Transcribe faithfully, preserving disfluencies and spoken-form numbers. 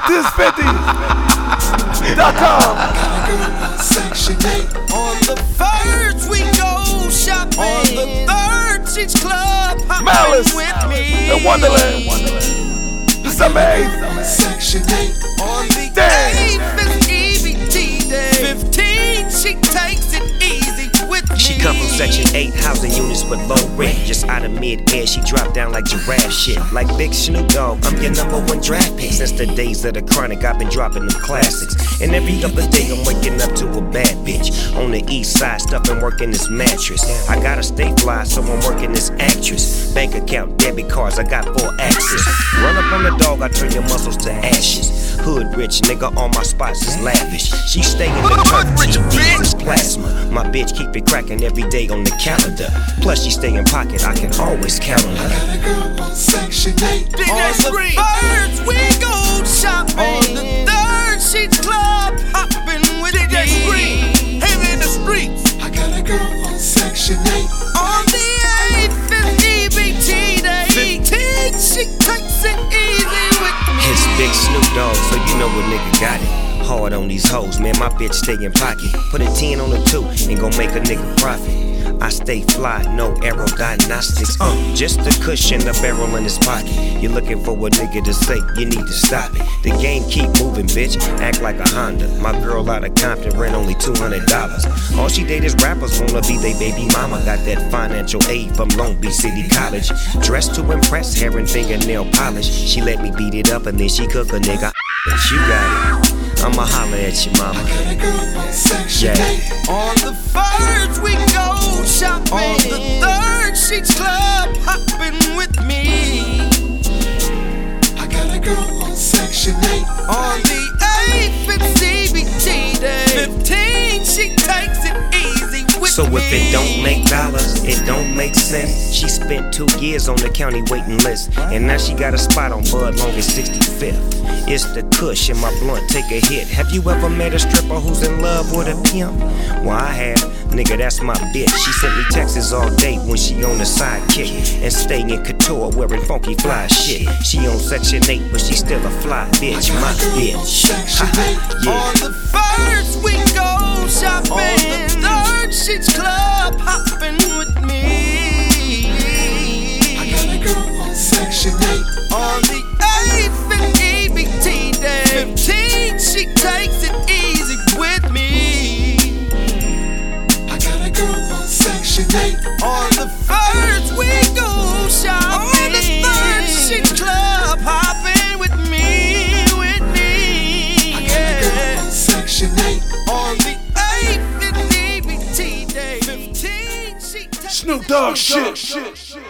This fifty dot com. Section eight. On the first we go shopping. On the third she's club hopping Malice with me. in Wonderland. December eighth. Section eight. On the Damn. eighth is E B T day. fifteen she takes it easy with me. She come from Section eight, housing units with low rent. Just out of mid-air, she dropped down like giraffe shit. Like Big Snoop Dogg, I'm your number one draft pick. Since the days of the Chronic, I've been dropping them classics. And every other day, I'm waking up to a bad bitch. On the east side, stuffing working this mattress. I gotta stay fly, so I'm working this actress. Bank account, debit cards, I got full access. Run up on the dog, I turn your muscles to ashes. Hood rich, nigga, all my spots is lavish. She stay in the turf, T V is plasma. My bitch keep it cracking every day on the calendar. Plus she stay in pocket, I can always count on her. I got a girl on Section eight. On the first we go shopping. On the third she's club hopping with D J Scream. Heavy in the streets. I got a girl on Section eight. On the eighth is E B T day. fifteen she takes it easy with me. It's Big Snoop Dogg, so you know what nigga got it. Hard on these hoes, man, my bitch stay in pocket. Put a ten on the two and gon' make a nigga profit. I stay fly, no aerodynamics. Uh, just a cushion, a barrel in his pocket. You're looking for a nigga to say, you need to stop it. The game keep moving, bitch, act like a Honda. My girl out of Compton rent only two hundred dollars. All she date is rappers, wanna be they baby mama. Got that financial aid from Long Beach City College. Dressed to impress, hair and fingernail polish. She let me beat it up and then she cook a nigga. But you got it. I'ma holler at your mama. I got a girl on Section Yeah. eight. On the first we go shopping. On the third she's club hopping with me. I got a girl on Section eight. On the eighth it's C B T day. fifteen she takes it easy with So me. if it don't make dollars, it don't make sense. She spent two years on the county waiting list, and now she got a spot on Bud Long at sixty-fifth. It's the kush in my blunt, take a hit. Have you ever met a stripper who's in love with a pimp? Well, I have. Nigga, that's my bitch. She sent me texts all day when she on the sidekick and stay in couture wearing funky fly shit. She on Section eight, but she still a fly bitch, my bitch. Yeah. On the first we go shopping. On the third she's club hopping with me. I got a girl on Section eight. On the eighth it's E B T day. fifteen she takes it easy with me. I got a girl on Section eight. On the first we go shopping. On the third she's club hopping with me, with me. I got a girl on Section eight. On the eighth it's E B T day. fifteen she takes Snoop Dogg shit.